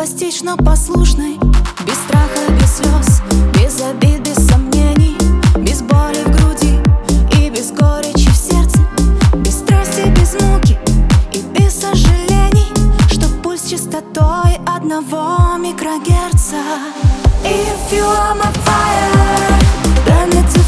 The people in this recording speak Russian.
эластично послушной, без страха, без слез, без обид, без сомнений, без боли в груди и без горечи в сердце, без страсти, без муки и без сожалений, что пульс частотой одного микрогерца. If you are my fire, burn it to